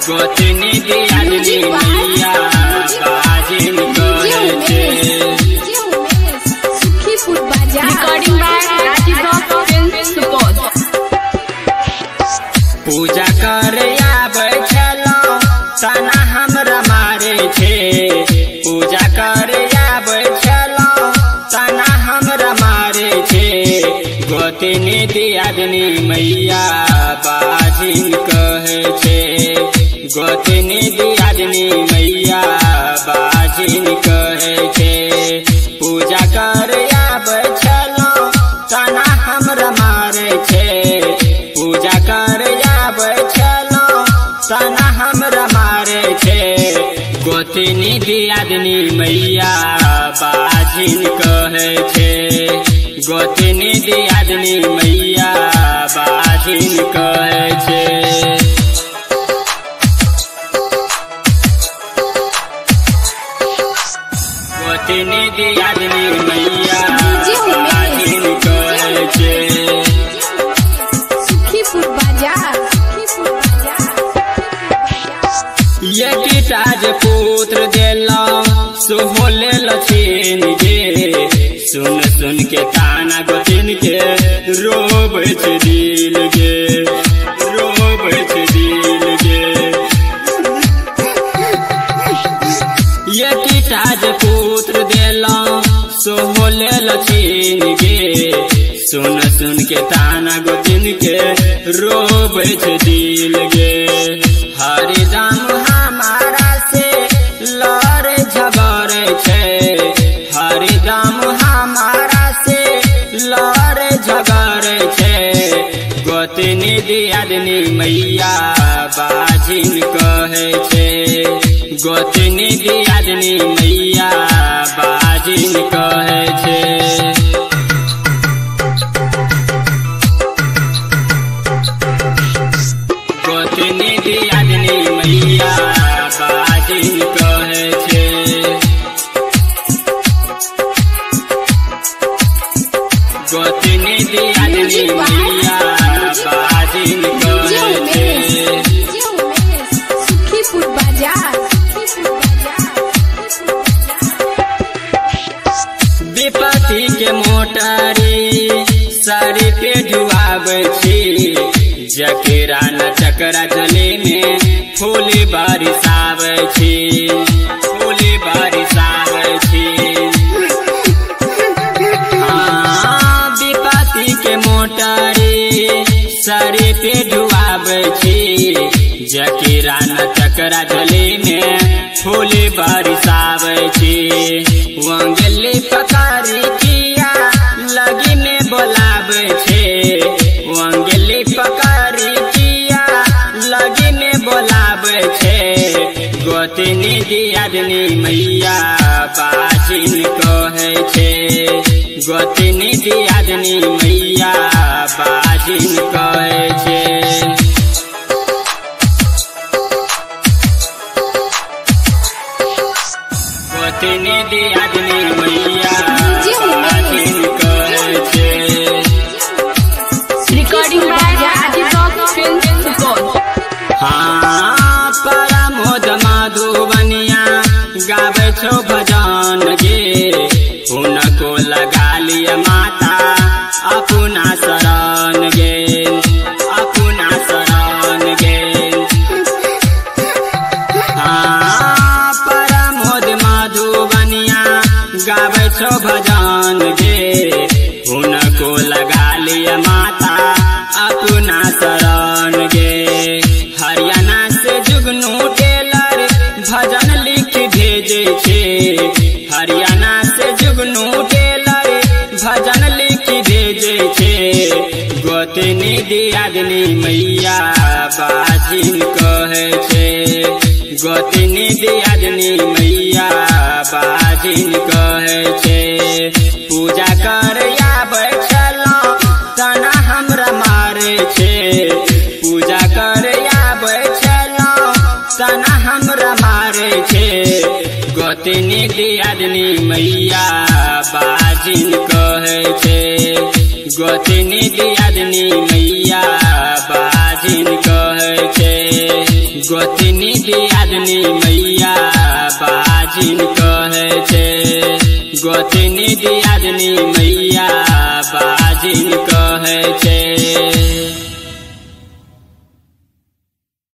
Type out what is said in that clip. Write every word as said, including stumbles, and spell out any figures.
गोतनी दियादनी मैया बाजिन कहे छे। सुखीपुर बाजार recording by Rajeev rock film Supaul. पूजा करे आबै छलो तना हमरा मारे छे। पूजा करे आबै छलो तना हमरा मारे छे। गोतनी दियादनी मैया बाजिन कहे छे। गोतनी दियादनी मैया बाजिन कहे छे। पूजा करे आबै छलो तना हमरा मारे छे। पूजा करे आबै छलो तना हमरा मारे छे। गोतनी दियादनी मैया बाजिन कहे छे। गोतनी दियादनी मैया बाजिन कहे छे। गोतनी दियादनी मैया बाजिन कहे छे। सुखीपुर बाजार सुखीपुर यदि ताज पुत्र देलो सोहो ले लछिन गे। सुन सुन के ताना गोतिन के रोबै छे दिल गे। रोबै छे दिल गे। यदि ताज पुत्र देलो सोहो ले लछिन गे। सुन सुन के ताना गोतिन के रोबै छे दिल गे। हरिदम हमारा से लड़े झगड़े छे। हरिदम हमारा से लड़े झगड़े छे। गोतनी दियादनी मैया बाजिन कहे छे। गोतनी दियादनी मैया बाजिन कहे छे। गोतनी दियादनी मैया बाजिन कहे छे। गोतनी दियादनी मैया बाजिन कहे छे। सुखीपुर बाजार विपत्ति के मोटारी सारी पे डुआबै छी। जकेरा न चकरा जले में फूली बारिश आबै छी। फूली बारिश आबै छी। हाँ, विपत्ति के मोटारी सारी पे डुआबै छी। जकेरा न चकरा जले में फूली बारिश आबै छी। वंगली पकारी किया लगी में बोलाबै छे। वंगली पकारी किया लगी में बोलाबै छे। गोतनी दियादनी मैया बाजिन कहे छे। गोतनी दियादनी मैया बाजिन कहे छे। गोतनी दियादनी मैया बाजिन कहे छे। Recording by Rajeev rock film Supaul. हाँ, परमोद मधुबनिया गाबै छो भजन गे। उनको लगा लिया माता अपना शरण गे। अपना शरण गे। हाँ, परमोद मधुबनिया गाबै छो भजन गे। उनको लगा लिया माता अपना शरण गे। हरियाणा से जुगनू टेलर भजन लिख भेजे छे। हरियाणा से जुगनू टेलर भजन लिख भेजे छे। गोतनी दियादनी मैया बाजिन कहे छे। गोतनी दियादनी मैया बाजिन कहे छे। पूजा करे आबै छलो तना हमरा मारे छे। पूजा करे आबै छलो तना हमरा मारे छे। गोतनी दियादनी मैया बाजिन कहे छे। गोतनी दियादनी मैया बाजिन कहे छे। गोतनी दियादनी मैया बाजिन कहे छे गोतनी दियादनी मैया बाजिन कहे छे।